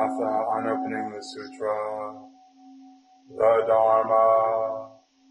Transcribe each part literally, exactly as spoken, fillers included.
Hatha on opening the sutra. The Dharma,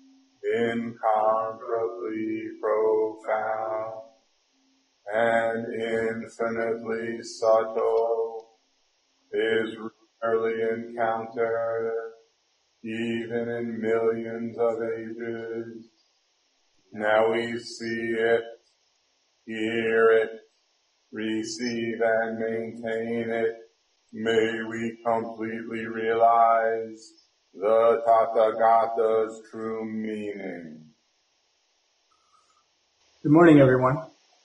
incomparably profound and infinitely subtle, is rarely encountered, even in millions of ages. Now we see it, hear it, receive and maintain it. May we completely realize the Tathagata's true meaning. Good morning, everyone.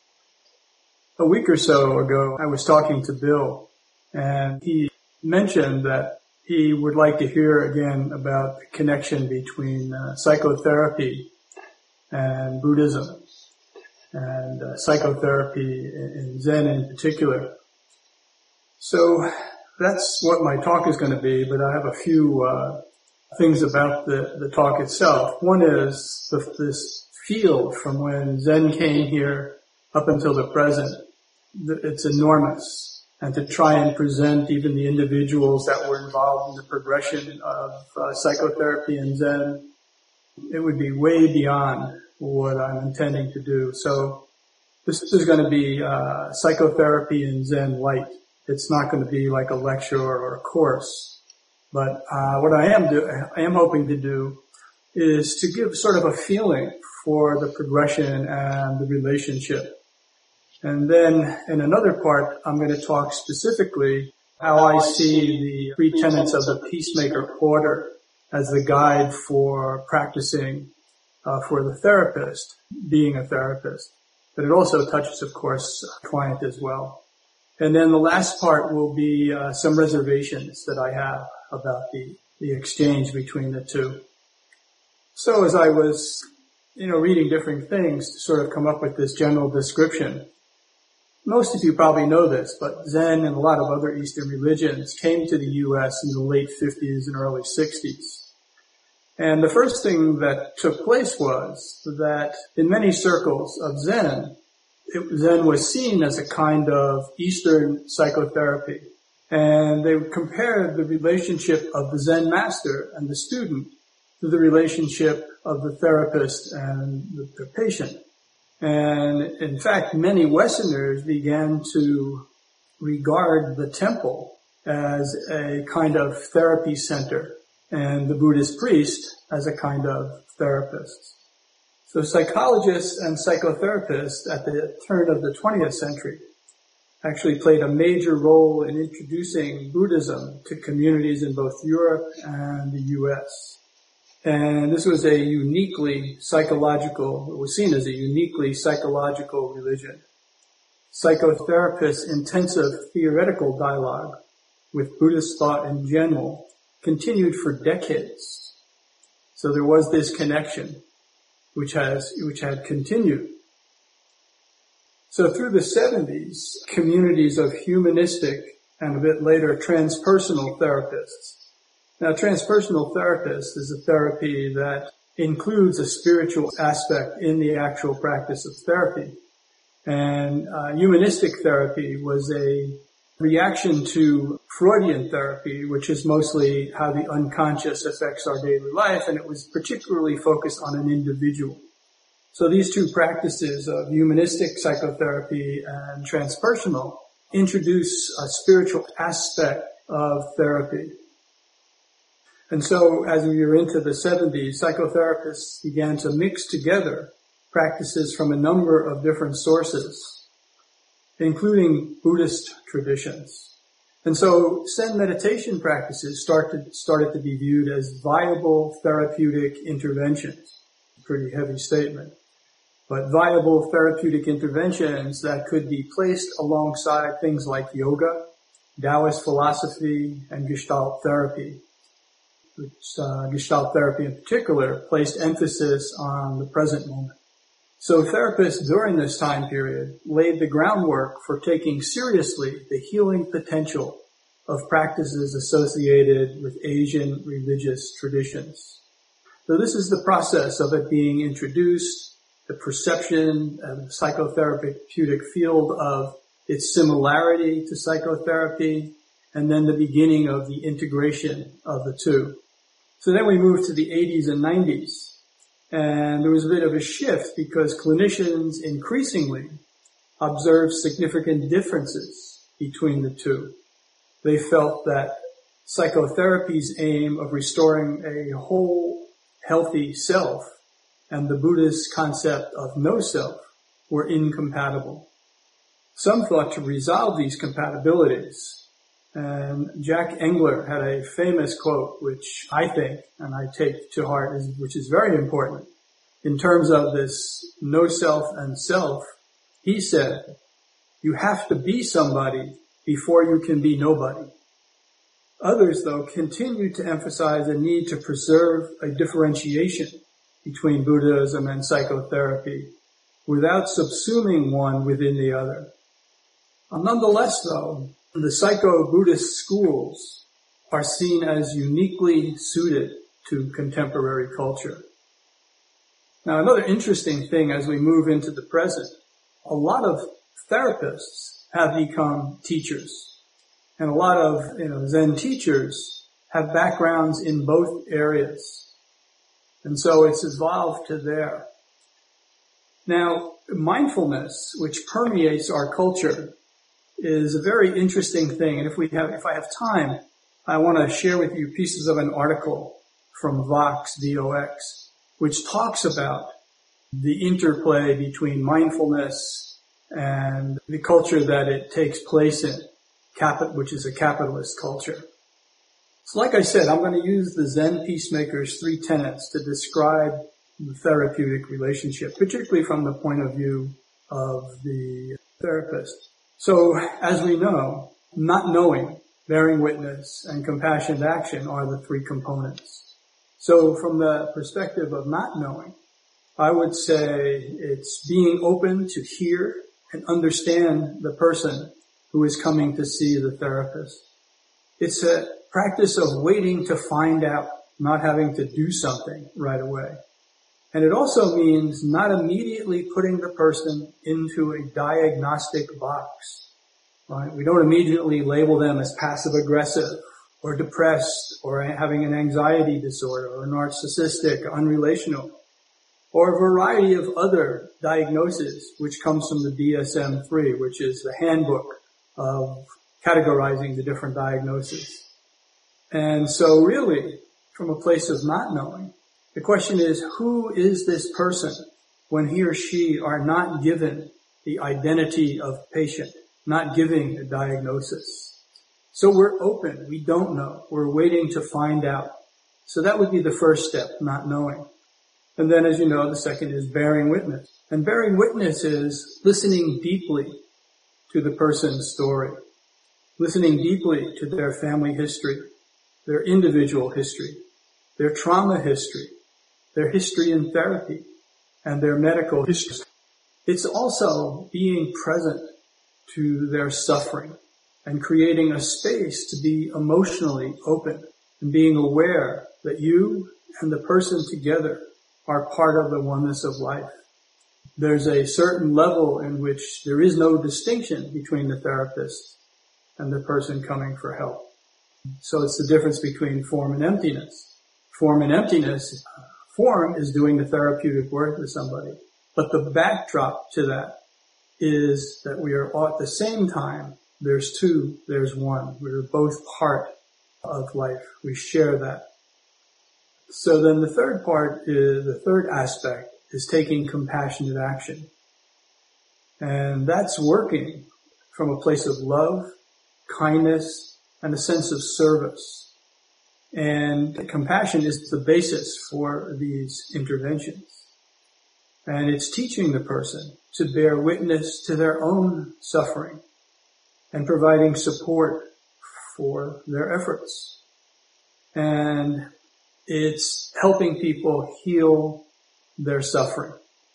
A week or so ago, I was talking to Bill, and he mentioned that he would like to hear again about the connection between uh, psychotherapy and Buddhism, and uh, psychotherapy in Zen in particular. So that's what my talk is going to be, but I have a few uh, things about the, the talk itself. One is the, this field from when Zen came here up until the present. It's enormous. And to try and present even the individuals that were involved in the progression of uh, psychotherapy and Zen, it would be way beyond what I'm intending to do. So this is going to be uh, psychotherapy and Zen light. It's not going to be like a lecture or a course. But uh, what I am do, I am hoping to do is to give sort of a feeling for the progression and the relationship. And then in another part, I'm going to talk specifically how I see the three tenets of the peacemaker order as the guide for practicing uh, for the therapist, being a therapist. But it also touches, of course, a client as well. And then the last part will be uh, some reservations that I have about the, the exchange between the two. So as I was, you know, reading different things to sort of come up with this general description, most of you probably know this, but Zen and a lot of other Eastern religions came to the U S in the late fifties and early sixties. And the first thing that took place was that in many circles of Zen, it, Zen was seen as a kind of Eastern psychotherapy. And they compared the relationship of the Zen master and the student to the relationship of the therapist and the, the patient. And in fact, many Westerners began to regard the temple as a kind of therapy center and the Buddhist priest as a kind of therapist. So psychologists and psychotherapists at the turn of the twentieth century actually played a major role in introducing Buddhism to communities in both Europe and the U S. And this was a uniquely psychological, it was seen as a uniquely psychological religion. Psychotherapists' intensive theoretical dialogue with Buddhist thought in general continued for decades. So there was this connection which has, which had continued. So through the seventies, communities of humanistic and a bit later transpersonal therapists. Now, transpersonal therapist is a therapy that includes a spiritual aspect in the actual practice of therapy. And uh, humanistic therapy was a reaction to Freudian therapy, which is mostly how the unconscious affects our daily life, and it was particularly focused on an individual. So these two practices of humanistic psychotherapy and transpersonal introduce a spiritual aspect of therapy. And so as we were into the seventies, psychotherapists began to mix together practices from a number of different sources, including Buddhist traditions. And so Zen meditation practices started, started to be viewed as viable therapeutic interventions. A pretty heavy statement. But viable therapeutic interventions that could be placed alongside things like yoga, Taoist philosophy, and Gestalt therapy. Which, uh, Gestalt therapy in particular placed emphasis on the present moment. So therapists during this time period laid the groundwork for taking seriously the healing potential of practices associated with Asian religious traditions. So this is the process of it being introduced, the perception of the psychotherapeutic field of its similarity to psychotherapy, and then the beginning of the integration of the two. So then we moved to the eighties and nineties, and there was a bit of a shift because clinicians increasingly observed significant differences between the two. They felt that psychotherapy's aim of restoring a whole, healthy self and the Buddhist concept of no self were incompatible. Some thought to resolve these compatibilities. And Jack Engler had a famous quote, which I think, and I take to heart, is, which is very important. In terms of this no self and self, he said, you have to be somebody before you can be nobody. Others, though, continue to emphasize the need to preserve a differentiation between Buddhism and psychotherapy without subsuming one within the other. Nonetheless, though, the psycho-Buddhist schools are seen as uniquely suited to contemporary culture. Now, another interesting thing as we move into the present, a lot of therapists have become teachers, and a lot of, you know, Zen teachers have backgrounds in both areas. And so it's evolved to there. Now, mindfulness, which permeates our culture, is a very interesting thing. And if we have, if I have time, I want to share with you pieces of an article from Vox, V O X, which talks about the interplay between mindfulness and the culture that it takes place in, which is a capitalist culture. So like I said, I'm going to use the Zen Peacemaker's three tenets to describe the therapeutic relationship, particularly from the point of view of the therapist. So, as we know, not knowing, bearing witness, and compassionate action are the three components. So, from the perspective of not knowing, I would say it's being open to hear and understand the person who is coming to see the therapist. It's a practice of waiting to find out, not having to do something right away. And it also means not immediately putting the person into a diagnostic box, right? We don't immediately label them as passive-aggressive or depressed or having an anxiety disorder or narcissistic, or unrelational, or a variety of other diagnoses, which comes from the D S M three, which is the handbook of categorizing the different diagnoses. And so really, from a place of not knowing, the question is, who is this person when he or she are not given the identity of patient, not giving a diagnosis? So we're open. We don't know. We're waiting to find out. So that would be the first step, not knowing. And then, as you know, the second is bearing witness. And bearing witness is listening deeply to the person's story, listening deeply to their family history, their individual history, their trauma history, their history in therapy, and their medical history. It's also being present to their suffering and creating a space to be emotionally open and being aware that you and the person together are part of the oneness of life. There's a certain level in which there is no distinction between the therapist and the person coming for help. So it's the difference between form and emptiness. Form and emptiness, form is doing the therapeutic work with somebody. But the backdrop to that is that we are all at the same time, there's two, there's one. We're both part of life. We share that. So then the third part is, the third aspect is taking compassionate action. And that's working from a place of love, kindness, and a sense of service. And compassion is the basis for these interventions. And it's teaching the person to bear witness to their own suffering and providing support for their efforts. And it's helping people heal their suffering.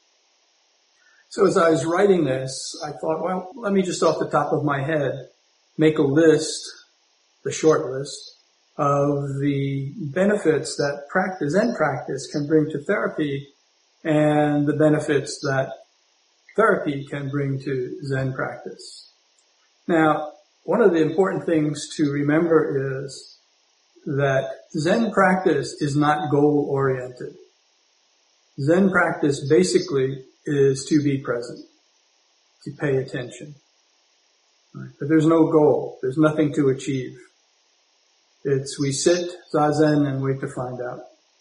So as I was writing this, I thought, well, let me just off the top of my head make a list, the short list, of the benefits that practice, Zen practice can bring to therapy and the benefits that therapy can bring to Zen practice. Now, one of the important things to remember is that Zen practice is not goal-oriented. Zen practice basically is to be present, to pay attention. Right? But there's no goal. There's nothing to achieve. It's we sit, zazen, and wait to find out.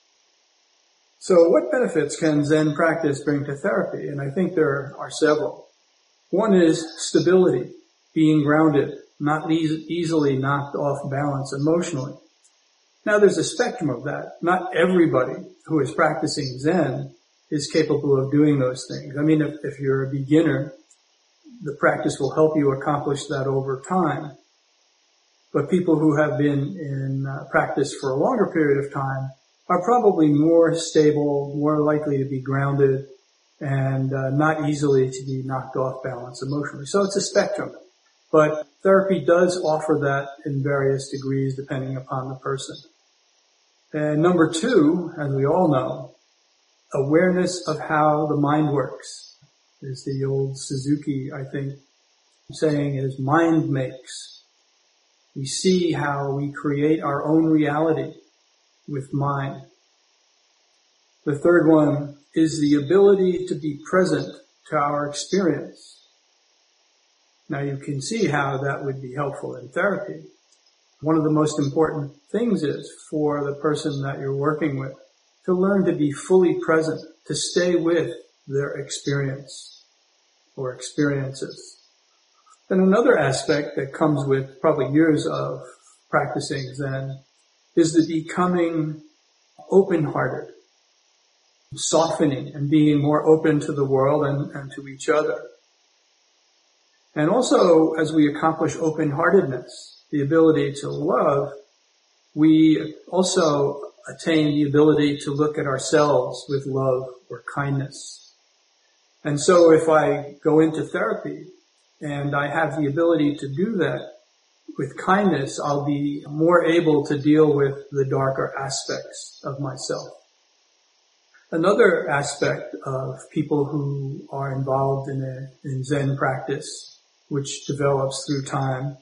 So what benefits can Zen practice bring to therapy? And I think there are several. One is stability, being grounded, not e- easily knocked off balance emotionally. Now there's a spectrum of that. Not everybody who is practicing Zen is capable of doing those things. I mean, if, if you're a beginner, the practice will help you accomplish that over time. But people who have been in uh, practice for a longer period of time are probably more stable, more likely to be grounded, and uh, not easily to be knocked off balance emotionally. So it's a spectrum. But therapy does offer that in various degrees depending upon the person. And number two, as we all know, awareness of how the mind works. Is the old Suzuki, I think, saying is mind makes. We see how we create our own reality with mind. The third one is the ability to be present to our experience. Now you can see how that would be helpful in therapy. One of the most important things is for the person that you're working with to learn to be fully present, to stay with their experience or experiences. Then another aspect that comes with probably years of practicing Zen is the becoming open-hearted, softening and being more open to the world and, and to each other. And also, as we accomplish open-heartedness, the ability to love, we also attain the ability to look at ourselves with love or kindness. And so if I go into therapy and I have the ability to do that with kindness, I'll be more able to deal with the darker aspects of myself. Another aspect of people who are involved in, a, in Zen practice, which develops through time,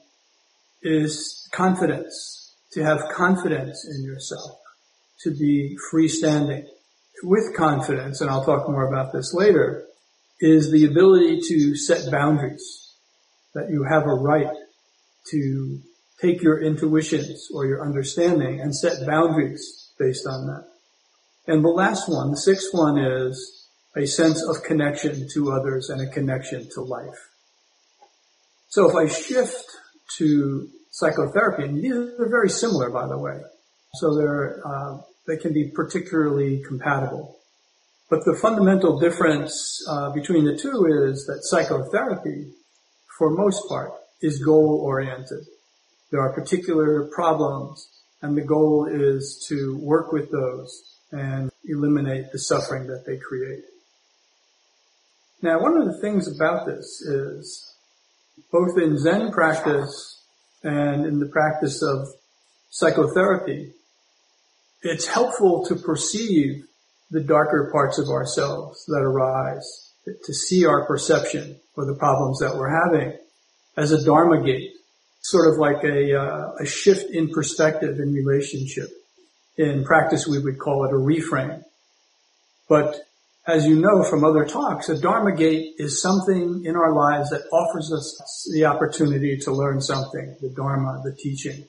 is confidence, to have confidence in yourself, to be freestanding. With confidence, and I'll talk more about this later, is the ability to set boundaries, that you have a right to take your intuitions or your understanding and set boundaries based on that. And the last one, the sixth one, is a sense of connection to others and a connection to life. So if I shift to psychotherapy, and these are very similar, by the way, so they're, uh, they can be particularly compatible. But the fundamental difference uh, between the two is that psychotherapy, for most part, is goal-oriented. There are particular problems, and the goal is to work with those and eliminate the suffering that they create. Now, one of the things about this is, both in Zen practice and in the practice of psychotherapy, it's helpful to perceive the darker parts of ourselves that arise, to see our perception or the problems that we're having as a dharma gate, sort of like a, uh, a shift in perspective in relationship. In practice, we would call it a reframe. But as you know from other talks, a dharma gate is something in our lives that offers us the opportunity to learn something, the dharma, the teaching.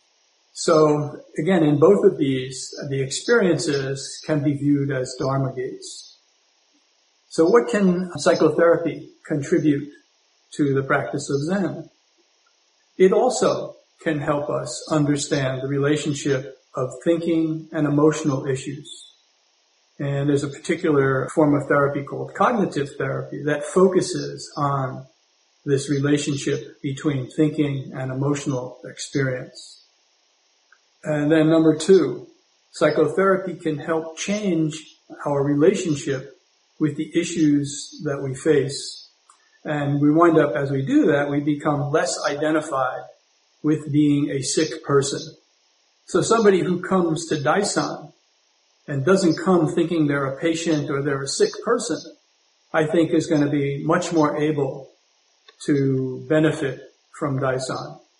So again, in both of these, the experiences can be viewed as dharma gates. So what can psychotherapy contribute to the practice of Zen? It also can help us understand the relationship of thinking and emotional issues. And there's a particular form of therapy called cognitive therapy that focuses on this relationship between thinking and emotional experience. And then number two, psychotherapy can help change our relationship with the issues that we face. And we wind up, as we do that, we become less identified with being a sick person. So somebody who comes to Daisan and doesn't come thinking they're a patient or they're a sick person, I think is going to be much more able to benefit from Daisan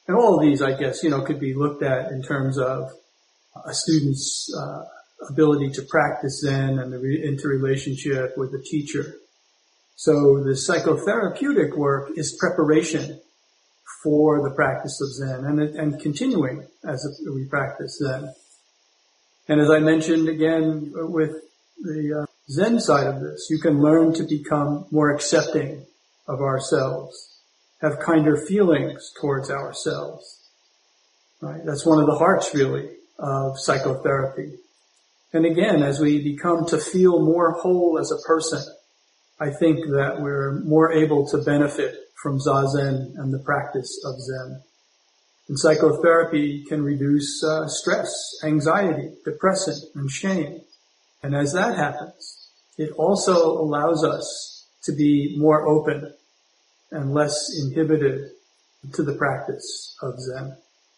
And all of these, I guess, you know, could be looked at in terms of a student's uh, ability to practice Zen and the re- interrelationship with the teacher. So the psychotherapeutic work is preparation for the practice of Zen and, and continuing as we practice Zen. And as I mentioned again with the uh, Zen side of this, you can learn to become more accepting of ourselves, have kinder feelings towards ourselves. Right? That's one of the hearts, really, of psychotherapy. And again, as we become to feel more whole as a person, I think that we're more able to benefit from Zazen and the practice of Zen. And psychotherapy can reduce uh, stress, anxiety, depression, and shame. And as that happens, it also allows us to be more open and less inhibited to the practice of Zen.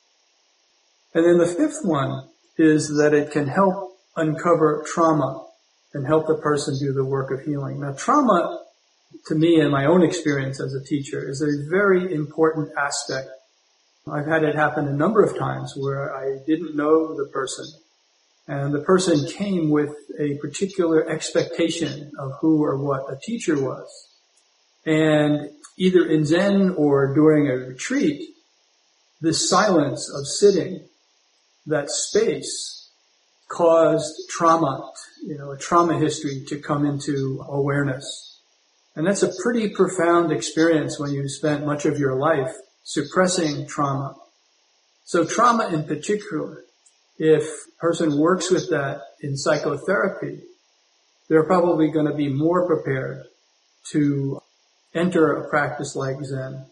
And then the fifth one is that it can help uncover trauma and help the person do the work of healing. Now, trauma, to me, in my own experience as a teacher, is a very important aspect. I've had it happen a number of times where I didn't know the person, and the person came with a particular expectation of who or what a teacher was. And either in Zen or during a retreat, this silence of sitting, that space, caused trauma, you know, a trauma history to come into awareness. And that's a pretty profound experience when you've spent much of your life suppressing trauma. So trauma in particular, if a person works with that in psychotherapy, they're probably going to be more prepared to enter a practice like Zen.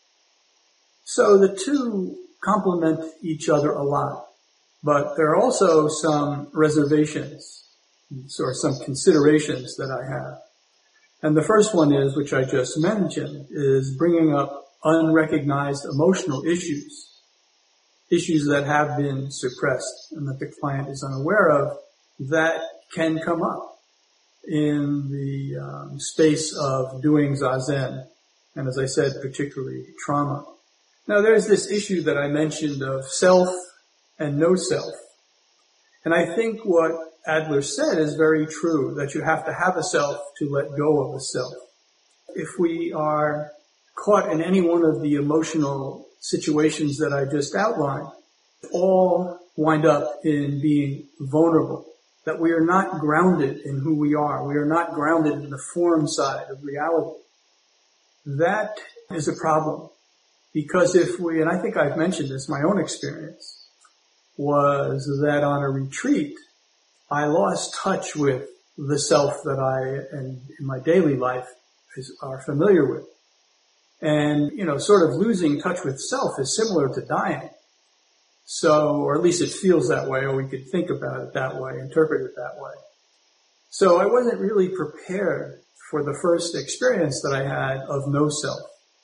So the two complement each other a lot. But there are also some reservations or some considerations that I have. And the first one is, which I just mentioned, is bringing up unrecognized emotional issues, issues that have been suppressed and that the client is unaware of, that can come up in the um, space of doing Zazen, and as I said, particularly trauma. Now there's this issue that I mentioned of self and no self. And I think what Adler said is very true, that you have to have a self to let go of a self. If we are caught in any one of the emotional situations that I just outlined, all wind up in being vulnerable, that we are not grounded in who we are. We are not grounded in the form side of reality. That is a problem. Because if we, and I think I've mentioned this, my own experience, was that on a retreat, I lost touch with the self that I, and in my daily life, is, are familiar with. And, you know, sort of losing touch with self is similar to dying. So, or at least it feels that way, or we could think about it that way, interpret it that way. So I wasn't really prepared for the first experience that I had of no self.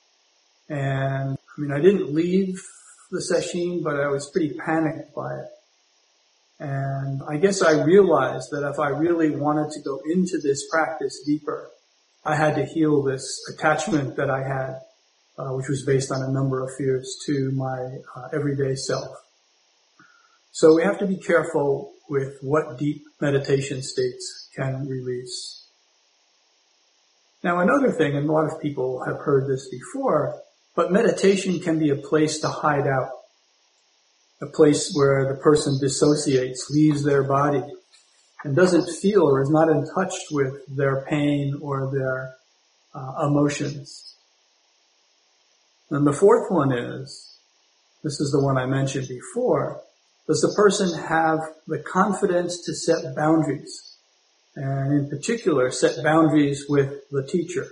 And, I mean, I didn't leave the sesshin, but I was pretty panicked by it. And I guess I realized that if I really wanted to go into this practice deeper, I had to heal this attachment that I had, uh, which was based on a number of fears, to my uh, everyday self. So we have to be careful with what deep meditation states can release. Now another thing, and a lot of people have heard this before, but meditation can be a place to hide out, a place where the person dissociates, leaves their body, and doesn't feel or is not in touch with their pain or their uh, emotions. And the fourth one is, this is the one I mentioned before, does the person have the confidence to set boundaries? And in particular, set boundaries with the teacher.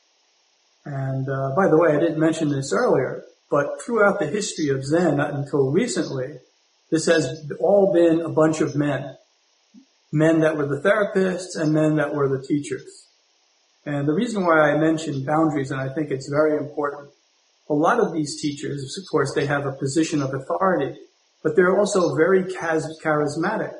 And uh, by the way, I didn't mention this earlier, but throughout the history of Zen, not until recently, this has all been a bunch of men. Men that were the therapists and men that were the teachers. And the reason why I mentioned boundaries, and I think it's very important, a lot of these teachers, of course, they have a position of authority, but they're also very charismatic.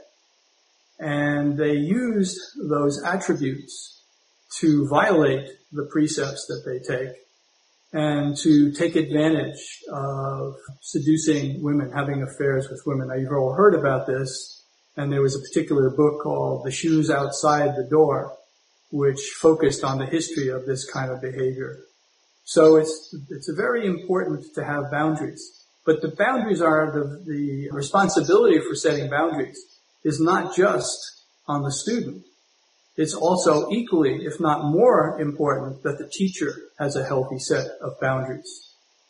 And they used those attributes to violate the precepts that they take. and to take advantage of seducing women, having affairs with women. Now, you've all heard about this, and there was a particular book called The Shoes Outside the Door, which focused on the history of this kind of behavior. So it's it's very important to have boundaries. But the boundaries are the, the responsibility for setting boundaries is not just on the student. It's also equally, if not more important, that the teacher has a healthy set of boundaries.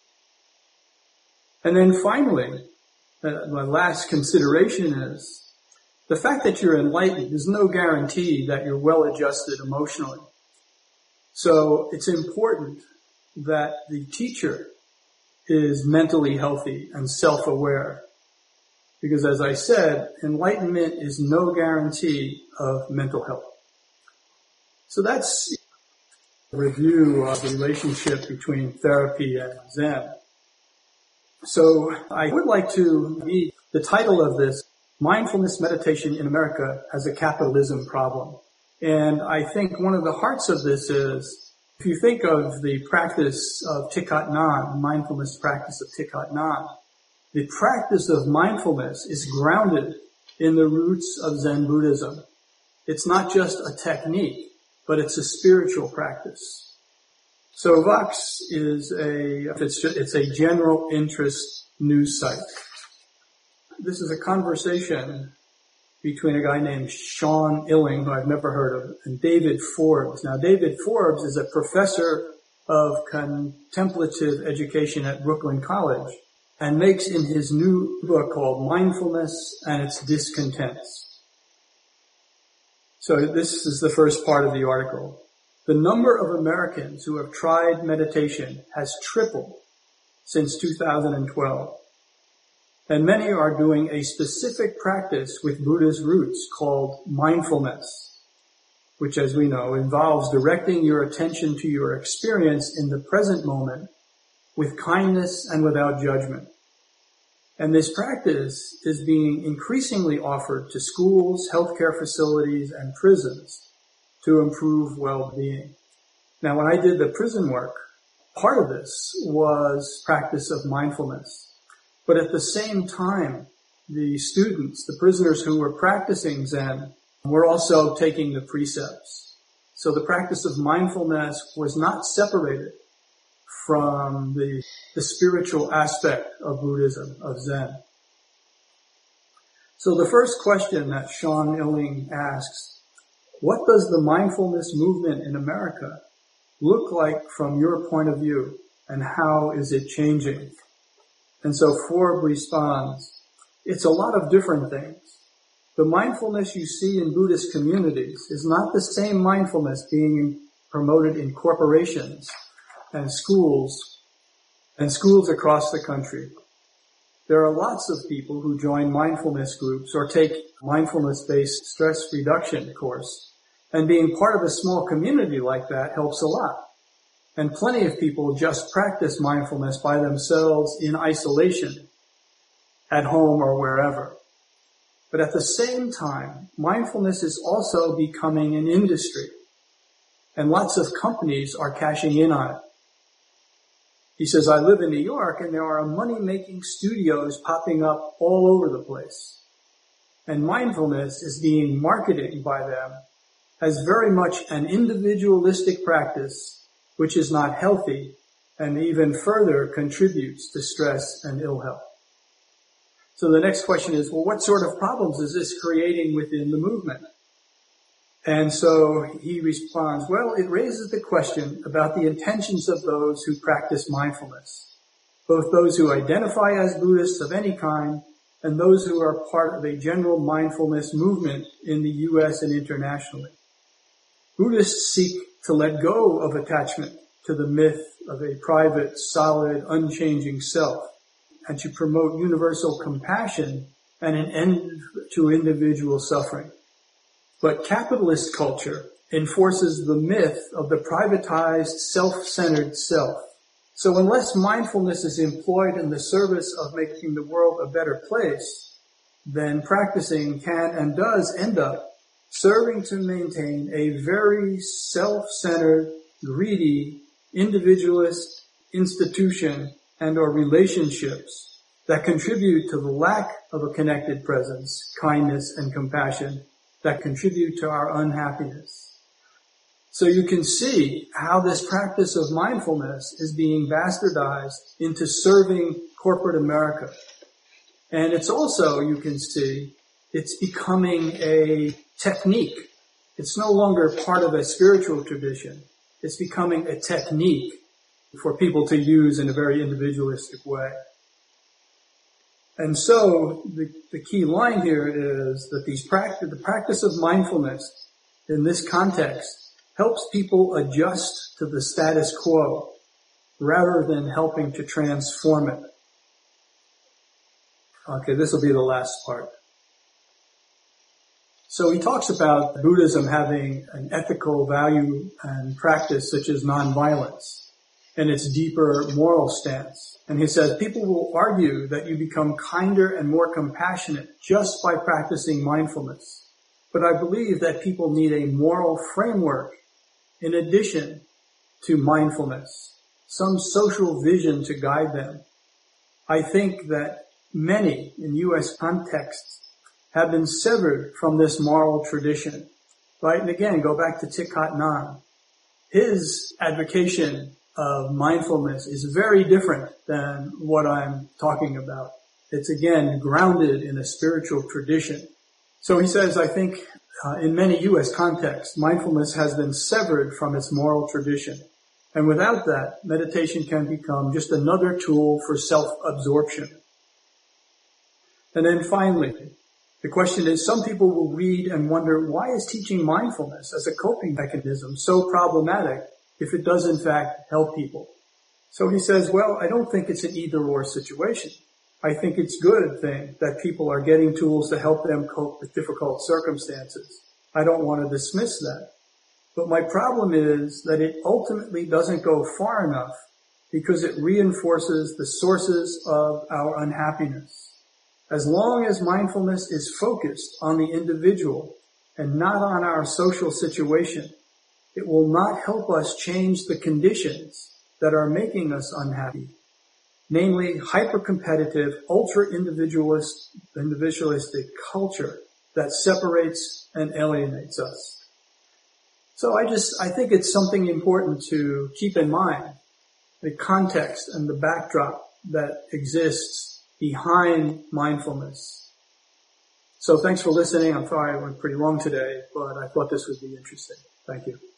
And then finally, uh, my last consideration is the fact that you're enlightened is no guarantee that you're well adjusted emotionally. So it's important that the teacher is mentally healthy and self-aware. Because as I said, enlightenment is no guarantee of mental health. So that's a review of the relationship between therapy and Zen. So I would like to read the title of this, Mindfulness Meditation in America as a Capitalism Problem. And I think one of the hearts of this is, if you think of the practice of Thich Nhat Hanh, mindfulness practice of Thich Nhat Hanh, the practice of mindfulness is grounded in the roots of Zen Buddhism. It's not just a technique, but it's a spiritual practice. So Vox is a, it's, just, it's a general interest news site. This is a conversation between a guy named Sean Illing, who I've never heard of, and David Forbes. Now, David Forbes is a professor of contemplative education at Brooklyn College and makes in his new book called Mindfulness and Its Discontents. So this is the first part of the article. The number of Americans who have tried meditation has tripled since two thousand twelve. And many are doing a specific practice with Buddha's roots called mindfulness, which, as we know, involves directing your attention to your experience in the present moment with kindness and without judgment. And this practice is being increasingly offered to schools, healthcare facilities, and prisons to improve well-being. Now, when I did the prison work, part of this was practice of mindfulness. But at the same time, the students, the prisoners who were practicing Zen, were also taking the precepts. So the practice of mindfulness was not separated from the, the spiritual aspect of Buddhism, of Zen. So the first question that Sean Illing asks, what does the mindfulness movement in America look like from your point of view, and how is it changing? And so Forbes responds, it's a lot of different things. The mindfulness you see in Buddhist communities is not the same mindfulness being promoted in corporations and schools and schools across the country. There are lots of people who join mindfulness groups or take mindfulness-based stress reduction course. And being part of a small community like that helps a lot. And plenty of people just practice mindfulness by themselves in isolation, at home or wherever. But at the same time, mindfulness is also becoming an industry, and lots of companies are cashing in on it. He says, I live in New York, and there are money-making studios popping up all over the place. And mindfulness is being marketed by them as very much an individualistic practice which is not healthy and even further contributes to stress and ill health. So the next question is, well, what sort of problems is this creating within the movement? And so he responds, well, it raises the question about the intentions of those who practice mindfulness, both those who identify as Buddhists of any kind and those who are part of a general mindfulness movement in the U S and internationally. Buddhists seek to let go of attachment to the myth of a private, solid, unchanging self, and to promote universal compassion and an end to individual suffering. But capitalist culture enforces the myth of the privatized, self-centered self. So unless mindfulness is employed in the service of making the world a better place, then practicing can and does end up serving to maintain a very self-centered, greedy, individualist, institution, and or relationships that contribute to the lack of a connected presence, kindness, and compassion that contribute to our unhappiness. So you can see how this practice of mindfulness is being bastardized into serving corporate America. And it's also, you can see, it's becoming a technique. It's no longer part of a spiritual tradition. It's becoming a technique for people to use in a very individualistic way. And so the, the key line here is that these practice, the practice of mindfulness in this context helps people adjust to the status quo rather than helping to transform it. Okay, this will be the last part. So he talks about Buddhism having an ethical value and practice such as nonviolence and its deeper moral stance. And he says people will argue that you become kinder and more compassionate just by practicing mindfulness. But I believe that people need a moral framework in addition to mindfulness, some social vision to guide them. I think that many in U S contexts have been severed from this moral tradition, right? And again, go back to Thich Nhat Hanh. His advocation of mindfulness is very different than what I'm talking about. It's again grounded in a spiritual tradition. So he says, I think uh, in many U S contexts, mindfulness has been severed from its moral tradition. And without that, meditation can become just another tool for self-absorption. And then finally, the question is, some people will read and wonder, why is teaching mindfulness as a coping mechanism so problematic if it does in fact help people? So he says, well, I don't think it's an either-or situation. I think it's a good thing that people are getting tools to help them cope with difficult circumstances. I don't want to dismiss that. But my problem is that it ultimately doesn't go far enough because it reinforces the sources of our unhappiness. As long as mindfulness is focused on the individual and not on our social situation, it will not help us change the conditions that are making us unhappy, namely hyper-competitive, ultra-individualist, individualistic culture that separates and alienates us. So I just, I think it's something important to keep in mind, the context and the backdrop that exists behind mindfulness. So thanks for listening. I'm sorry I went pretty long today, but I thought this would be interesting. Thank you.